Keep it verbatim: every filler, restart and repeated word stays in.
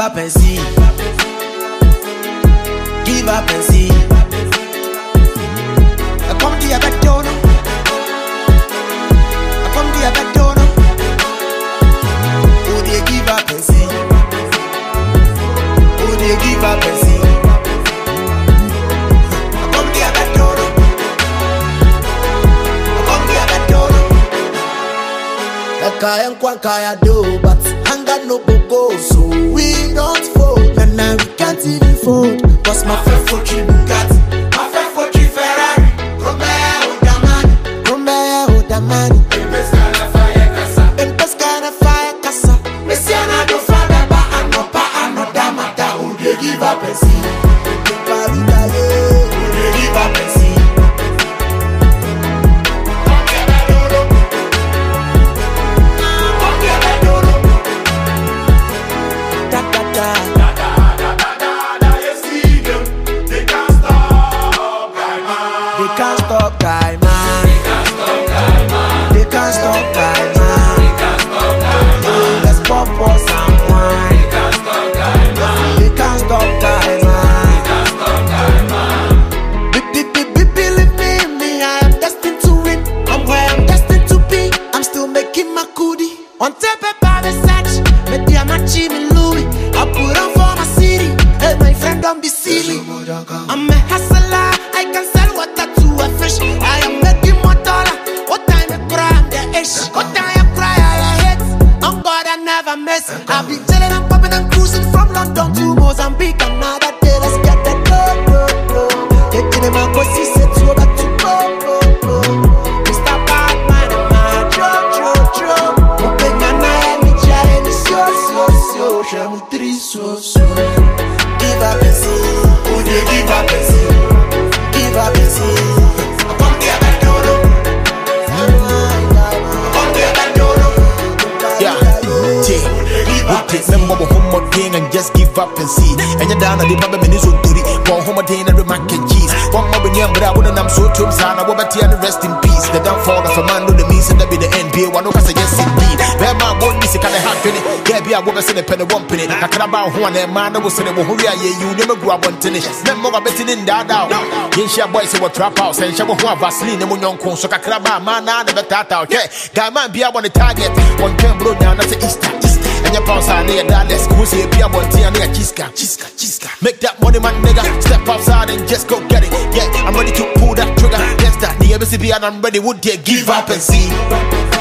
up and see. Give up and see. I come to your back door. I come to your back door. Oh, they give up and see. Oh, they give up and see. I come to your back door. I come to your back door. Like I am Kwankaya do, but anger no go, so we don't fold. And now we can't even fold. Cause my friend for you Bugatti, my friend for you Ferrari. Romeo Damani, Romeo Damani. Empescana fire casa, Empescana fire casa. Messiana do fada ba ano pa ano damata. Who they give up and see? Who they give up and see? They can't stop guy man. They can't stop guy man. Yeah, let's pop for some wine. They can't stop guy man. Believe me, me, I am destined to win. I'm where I'm destined to be. I'm still making my goodie. On tape by the search, maybe I'm not cheating Louis. I put on for my city. Hey, my friend, don't be silly. I'm a hustler. I can sell water to a fish. I am making more dollar. What time I cry, I'm the ish. What time I cry, I hate. On God, I never miss. I've been chilling and popping and cruising from London to Mozambique. Another day, let's get that dough, dough, dough. Taking in my pussy, set to back to go, go, go. Mister Batman, I'm a Joe, Joe, Joe. Open your night, me trying to so, so, so. Show me three, so, so. Give up and see. Who they give up and see? Give up and see. I come to your back door. I come to your back door. Yeah, take, take member of home again and just give up and see. And you're down at the Baba Miniso Duri, one home again and mac and cheese. One more in but I wouldn't I'm so too sad. I will bet you rest in peace. The downfall of a man with the means and that be the N B A. One of us, yes, indeed. Where my one is a kind of hard penny. Yeah, be a woman send a penny one penny. I can about one and man I was saying, who are you? Never grew up on tennis. Remember, I'm betting in that out. Yin Shia boys who trap house and Shabu Vaseline and Munyon Kon, so Kakraba, man, I never thought out. Yeah, guy man be on the target. One can blow down as a Easter. And your pounds are near dollars. Who's here? Be a one tea and a chiska, chiska, chiska. Make that money, man, nigga. Step outside and just go get it. Yeah, I'm ready to pull that trigger. Yes, that the M C B and I'm ready. Would they give up and see?